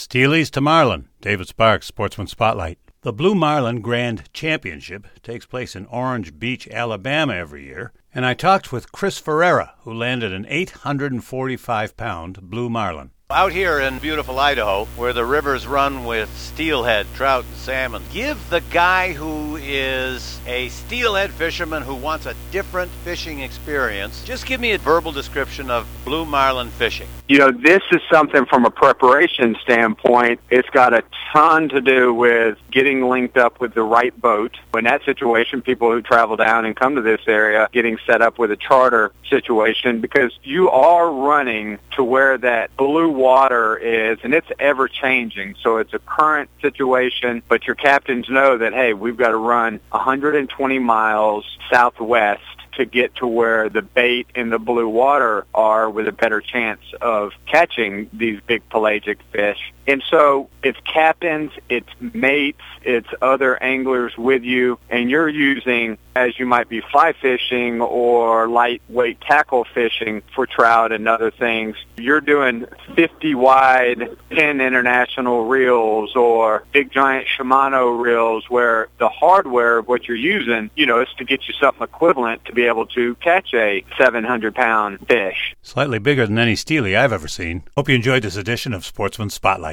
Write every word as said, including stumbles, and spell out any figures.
Steelies to Marlin. David Sparks, Sportsman Spotlight. The Blue Marlin Grand Championship takes place in Orange Beach, Alabama every year, and I talked with Chris Ferreira, who landed an eight hundred forty-five pound blue marlin. Out here in beautiful Idaho, where the rivers run with steelhead, trout, and salmon, give the guy who is a steelhead fisherman who wants a different fishing experience, just give me a verbal description of blue marlin fishing. You know, this is something from a preparation standpoint. It's got a ton to do with getting linked up with the right boat. In that situation, people who travel down and come to this area, getting set up with a charter situation, because you are running to where that blue water is, and it's ever-changing. So it's a current situation, but your captains know that, hey, we've got to run one hundred twenty miles southwest to get to where the bait in the blue water are with a better chance of catching these big pelagic fish. And so it's captains, it's mates, it's other anglers with you, and you're using, as you might be fly fishing or lightweight tackle fishing for trout and other things, you're doing fifty wide, ten international reels or big giant Shimano reels where the hardware of what you're using, you know, is to get you something equivalent to be able to catch a seven hundred pound fish. Slightly bigger than any steely I've ever seen. Hope you enjoyed this edition of Sportsman Spotlight.